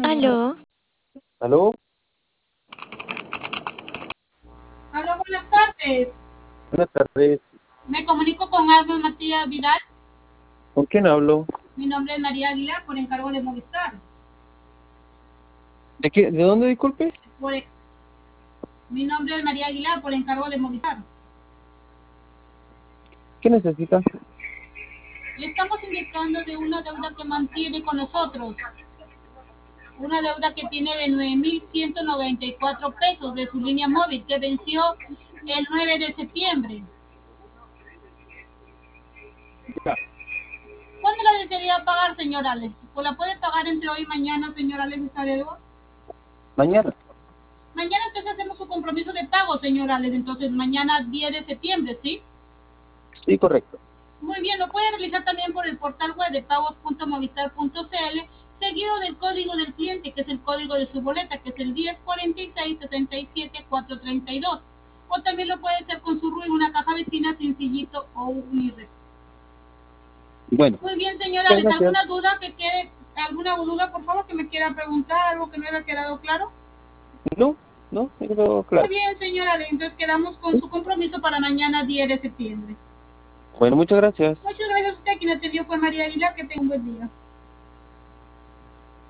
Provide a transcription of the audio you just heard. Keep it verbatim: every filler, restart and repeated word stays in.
Aló, ¿Aló? Aló, buenas tardes. Buenas tardes. Me comunico con Alma Matías Vidal. ¿Con quién hablo? Mi nombre es María Aguilar, por encargo de Movistar. ¿De qué? ¿De dónde, disculpe? Por e- Mi nombre es María Aguilar, por encargo de Movistar. ¿Qué necesita? Le estamos indicando de una deuda que mantiene con nosotros. Una deuda que tiene de nueve mil ciento noventa y cuatro pesos de su línea móvil, que venció el nueve de septiembre. Ya. ¿Cuándo la desearía pagar, señor Alex? ¿O la puede pagar entre hoy y mañana, señor Alex, esta deuda? Mañana. Mañana entonces hacemos su compromiso de pago, señor Alex. Entonces mañana diez de septiembre, ¿sí? Sí, correcto. Muy bien, lo puede realizar también por el portal web de pagos punto movistar punto cl, seguido del código del cliente, que es el código de su boleta, que es el diez cuarenta y seis sesenta y siete cuatrocientos treinta y dos. O también lo puede hacer con su R U en una caja vecina, sencillito o Unirep. Bueno, Muy bien, señora, muchas ¿les gracias. alguna duda que quede, alguna duda, por favor, que me quiera preguntar, algo que no haya quedado claro? No, no, me quedó Muy claro. bien, señora, entonces quedamos con su compromiso para mañana diez de septiembre. Bueno, muchas gracias. Muchas gracias a usted, quien atendió fue María Aguilar, que tenga un buen día.